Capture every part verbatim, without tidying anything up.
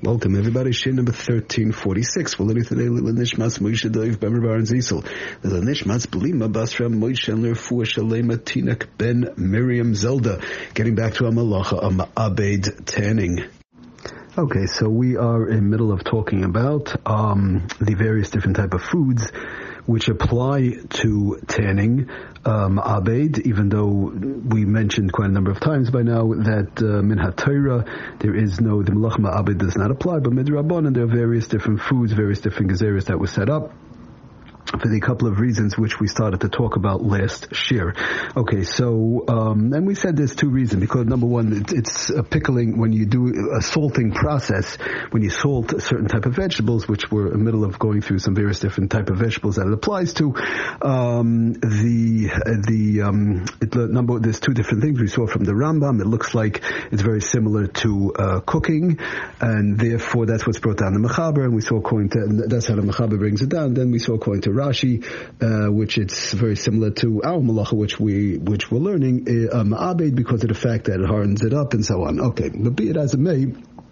Welcome everybody. Shin number thirteen forty-six. Well, today Nishmas Moshe Doiv Bemer Bar and Zisel. The Nishmas Blima Basra Moshe and Lerfu Shalema Tinak Ben Miriam Zelda. Getting back to Amalacha Am Abed Tanning. Okay, so we are in the middle of talking about um, the various different type of foods which apply to tanning. Um, Abed, even though we mentioned quite a number of times by now that uh, min ha-Torah, there is no, the Melach Ma'abed does not apply, but midrabanan, there are various different foods, various different gezeres that were set up for the couple of reasons which we started to talk about last year. Okay, so, um, and we said there's two reasons, because number one, it, it's a pickling, when you do a salting process, when you salt a certain type of vegetables, which we're in the middle of going through some various different type of vegetables that it applies to, um, the, the, um, it, number, there's two different things we saw from the Rambam. It looks like it's very similar to, uh, cooking, and therefore that's what's brought down the Mechaber, and we saw according to, and that's how the Mechaber brings it down. Then we saw according to Rashi, uh, which it's very similar to our malacha, which we which we're learning, uh, um, abed, because of the fact that it hardens it up and so on. Okay, but be it as it may,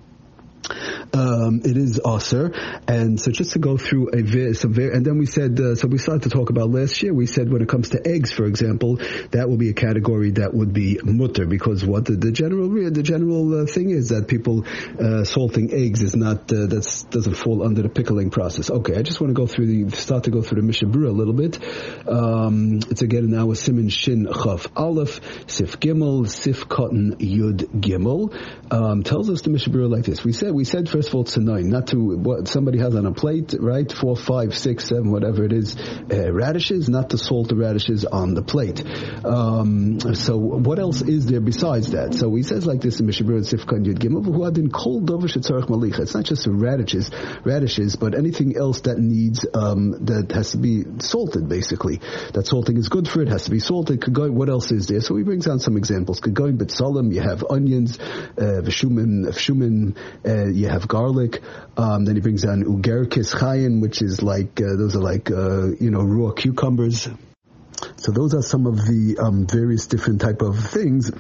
Um, it is aser, and so just to go through a some very, and then we said, uh, so we started to talk about last year. We said when it comes to eggs, for example, that will be a category that would be mutter, because what the, the general the general uh, thing is that people uh, salting eggs is not uh, that's doesn't fall under the pickling process. Okay, I just want to go through the start to go through the Mishnah Berurah a little bit. Um, it's again now a Siman Shin Chaf Aleph Sif Gimel Sif Cotton Yud Gimel. Um, tells us the Mishnah Berurah like this. We said we said first of all to nine, not to what somebody has on a plate, right? Four, five, six, seven, whatever it is, uh, radishes, not to salt the radishes on the plate. Um, so what else is there besides that? So he says like this in Mishnah Berurah Sifkan Yud Gimel, who had in kol dover shetzarich malicha. It's not just the radishes, radishes, but anything else that needs um, that has to be salted. Basically, that salting is good for it. Has to be salted. Could go. What else is there? So he brings down some examples. Could go in bitzalim. You have onions, uh, v'shumin, v'shumin. Uh, you have garlic. Um, then he brings down ugerkis chayin, which is like uh, those are like uh, you know raw cucumbers. So those are some of the um, various different type of things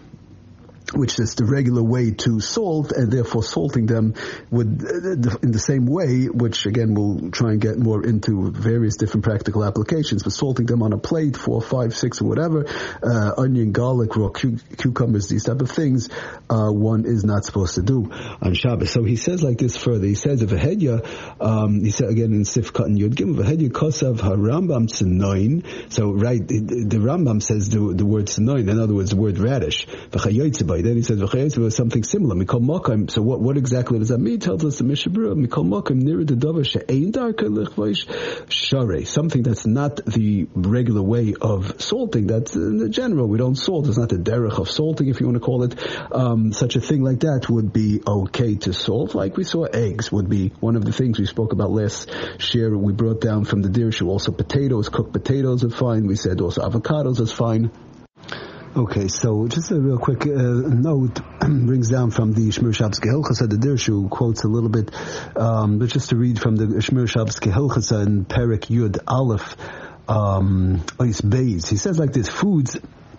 which is the regular way to salt, and therefore salting them would, in the same way, which again we'll try and get more into various different practical applications, but salting them on a plate, four, five, six, or whatever, uh, onion, garlic, raw cu- cucumbers, these type of things, uh, one is not supposed to do on Shabbos. So he says like this further. He says, if a hedya, um, he said again in Sif Cotton Yud Gimel, if a hedya kosav harambam tzenoin. So right, the, the Rambam says the, the word tzenoin, in other words, the word radish. Then he says, "V'chayetz something similar." Mikol makom. So what? What exactly does that mean? He tells us the Mishnah Berurah, Mikol makom near the davar she'ein darka lichvaish sharei. Something that's not the regular way of salting. That's in the general. We don't salt. It's not the derech of salting, if you want to call it. Um, such a thing like that would be okay to salt. Like we saw, eggs would be one of the things we spoke about last year. We brought down from the dirshu. Also, potatoes, cooked potatoes are fine. We said also avocados is fine. Okay, so just a real quick uh, note brings down from the Shmir Shabbos Gehilchasa, the Dirshu quotes a little bit, um, but just to read from the Shmir Shabbos Gehilchasa in Perek Yud Aleph, um, Ois Beis. He says like this: foods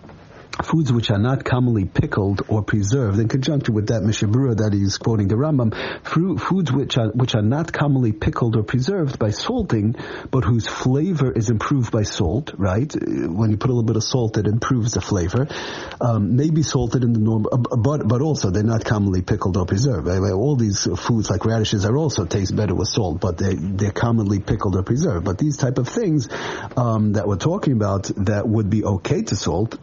foods which are not commonly pickled or preserved, in conjunction with that Mishnah Berurah that he's quoting the Rambam, foods which are which are not commonly pickled or preserved by salting, but whose flavor is improved by salt, right? When you put a little bit of salt, it improves the flavor. Um, may be salted in the normal, but but also they're not commonly pickled or preserved. All these foods like radishes are also taste better with salt, but they they're commonly pickled or preserved. But these type of things um, that we're talking about that would be okay to salt,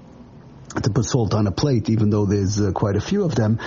to put salt on a plate, even though there's uh, quite a few of them,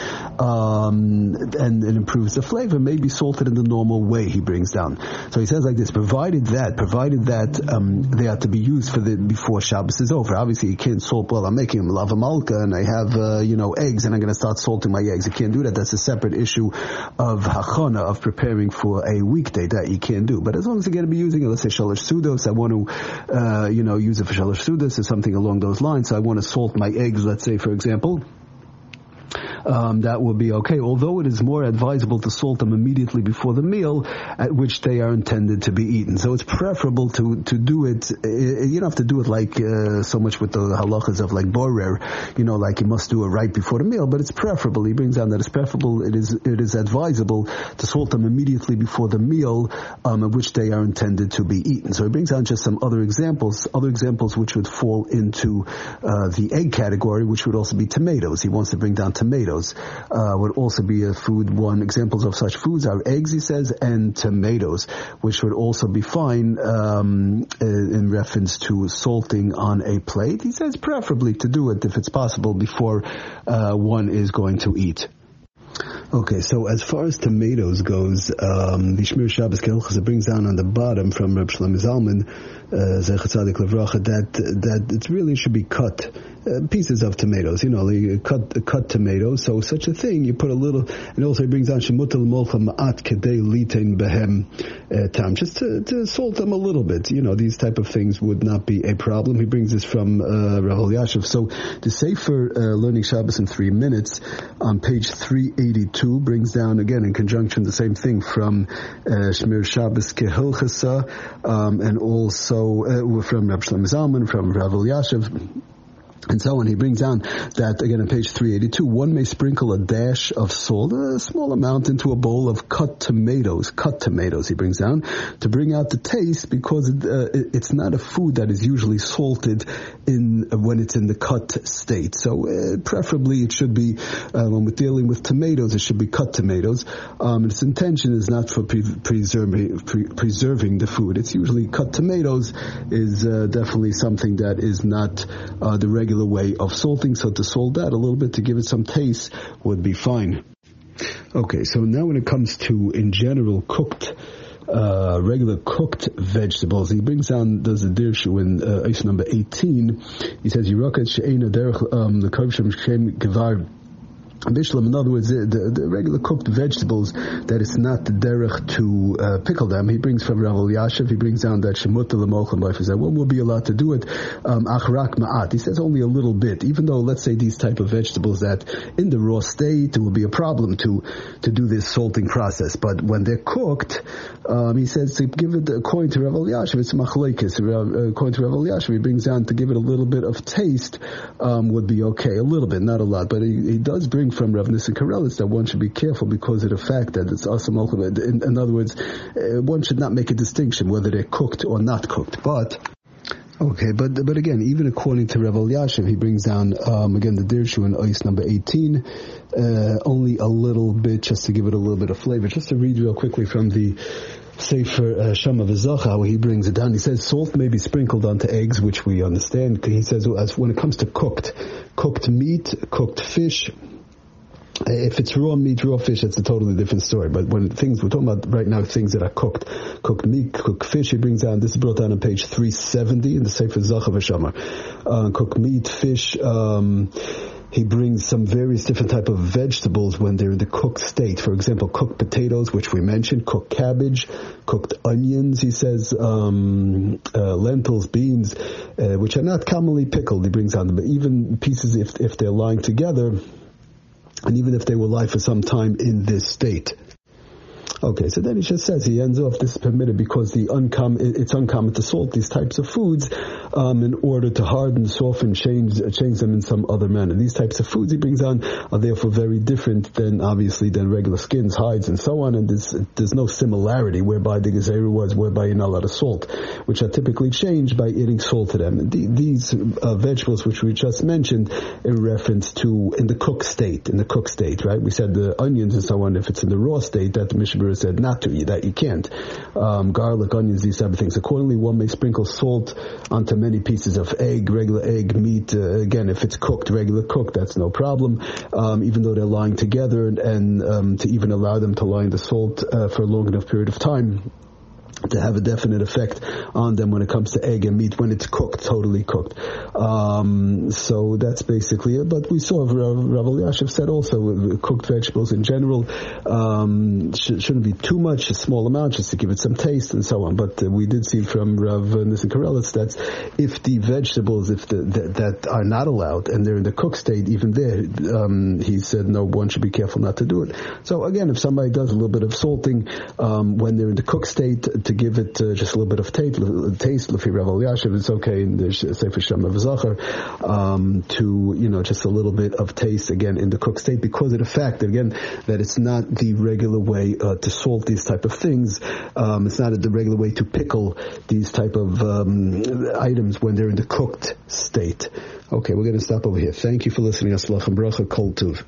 um, and it improves the flavor, may be salted in the normal way, he brings down. So he says like this: provided that, provided that um, they are to be used for the before Shabbos is over. Obviously, you can't salt. Well, I'm making lava malka, and I have uh, you know eggs, and I'm going to start salting my eggs. You can't do that. That's a separate issue of hachana, of preparing for a weekday. That you can't do. But as long as you're going to be using it, let's say shalosh sudos, I want to uh, you know use it for shalosh sudos or something along those lines. So I want to salt my eggs, let's say, for example. um, that would be okay. Although it is more advisable to salt them immediately before the meal at which they are intended to be eaten. So it's preferable to, to do it, you don't have to do it like uh, so much with the halachas of like borer, you know, like you must do it right before the meal, but it's preferable. He brings down that it's preferable, it is it is advisable to salt them immediately before the meal um, at which they are intended to be eaten. So he brings down just some other examples, other examples which would fall into uh, the egg category, which would also be tomatoes. He wants to bring down tomatoes, uh, would also be a food. One examples of such foods are eggs, he says, and tomatoes, which would also be fine um, in reference to salting on a plate. He says preferably to do it if it's possible before uh, one is going to eat. Okay, so as far as tomatoes goes, um, the Shmir Shabbos Kehilchos, it brings down on the bottom from Reb Shlomo Zalman, Zecher Tzadik Levracha, that that it really should be cut. Uh, pieces of tomatoes, you know, like cut uh, cut tomatoes. So such a thing, you put a little, and also he brings down shemutal molcha ma'at kedei litain behem tam, just to, to salt them a little bit. You know, these type of things would not be a problem. He brings this from uh, Rav Elyashiv. So the Sefer uh, Learning Shabbos in three minutes on page three eighty-two brings down again in conjunction the same thing from uh, Shmir Shabbos Kehilchos, um, and also uh, from Reb Shlomo Zalman, from Rav Elyashiv, and so on. He brings down that, again, on page three eighty-two, one may sprinkle a dash of salt, a small amount, into a bowl of cut tomatoes, cut tomatoes, he brings down, to bring out the taste, because it, uh, it, it's not a food that is usually salted in uh, when it's in the cut state. So uh, preferably it should be, uh, when we're dealing with tomatoes, it should be cut tomatoes. Um, its intention is not for pre- preserving, pre- preserving the food. It's usually cut tomatoes is uh, definitely something that is not uh, the regular way of salting, so to salt that a little bit to give it some taste would be fine. Okay, so now when it comes to, in general, cooked, uh, regular cooked vegetables, he brings down, does a dirshu in uh, ice number eighteen. He says, Yirakat she'ena derech, um, the kavshem shem gevar Bishlam, in other words, the, the, the regular cooked vegetables, that it's not the derech to uh, pickle them. He brings from Rav Elyashiv, he brings down that shemut l'molchem life, is that one will be allowed to do it, um, achrak ma'at. He says only a little bit, even though, let's say, these type of vegetables that in the raw state, it will be a problem to to do this salting process. But when they're cooked, um, he says to give it, according to Rav Elyashiv, it's machlekes. According to Rav Elyashiv, he brings down to give it a little bit of taste, um, would be okay. A little bit, not a lot. But he, he does bring from Rav Nissen Karelitz that one should be careful because of the fact that it's asam olchem. In, in other words, uh, one should not make a distinction whether they're cooked or not cooked. But okay, but but again, even according to Rav Elyashiv, he brings down um, again the dirshu in ice number eighteen, uh, only a little bit, just to give it a little bit of flavor. Just to read real quickly from the Sefer uh, Shama V'Zacha, where he brings it down. He says salt may be sprinkled onto eggs, which we understand. He says as when it comes to cooked, cooked meat, cooked fish. If it's raw meat, raw fish, it's a totally different story. But when things, we're talking about right now things that are cooked, cooked meat, cooked fish, he brings down, this is brought down on page three seventy in the Sefer Zacha V'Shamar. Uh, cooked meat, fish, um, he brings some various different type of vegetables when they're in the cooked state. For example, cooked potatoes, which we mentioned, cooked cabbage, cooked onions, he says, um, uh, lentils, beans, uh, which are not commonly pickled, he brings down. But even pieces, if, if they're lying together, and even if they will lie for some time in this state. Okay, so then he just says, he ends off, this is permitted because the uncommon, it's uncommon to salt these types of foods um, in order to harden, soften, change change them in some other manner. These types of foods he brings on are therefore very different than, obviously, than regular skins, hides, and so on, and there's, there's no similarity whereby the Gezeru was, whereby you're not allowed to salt, which are typically changed by adding salt to them. And the, these uh, vegetables, which we just mentioned, in reference to, in the cooked state, in the cooked state, right? We said the onions and so on, if it's in the raw state, that the Mishnah said not to, that you can't. Um, garlic, onions, these type of things. Accordingly, one may sprinkle salt onto many pieces of egg, regular egg, meat. Uh, again, if it's cooked, regular cooked, that's no problem. Um, even though they're lying together, and, and um, to even allow them to lie in the salt uh, for a long enough period of time, to have a definite effect on them when it comes to egg and meat when it's cooked, totally cooked. Um, so that's basically it. But we saw Rav Elyashiv said also cooked vegetables in general um, sh- shouldn't be too much, a small amount, just to give it some taste and so on. But uh, we did see from Rav Nissen Karelitz that if the vegetables, if the, the, that are not allowed and they're in the cooked state, even there, um, he said no, one should be careful not to do it. So again, if somebody does a little bit of salting um, when they're in the cooked state, to give it uh, just a little bit of taste, taste Lefi Rav Elyashiv, it's okay in the Sefer Shem of Zachar, um, to, you know, just a little bit of taste, again, in the cooked state, because of the fact that, again, that it's not the regular way uh, to salt these type of things. Um, it's not the regular way to pickle these type of um, items when they're in the cooked state. Okay, we're going to stop over here. Thank you for listening. Aslach and bracha, kol tuv.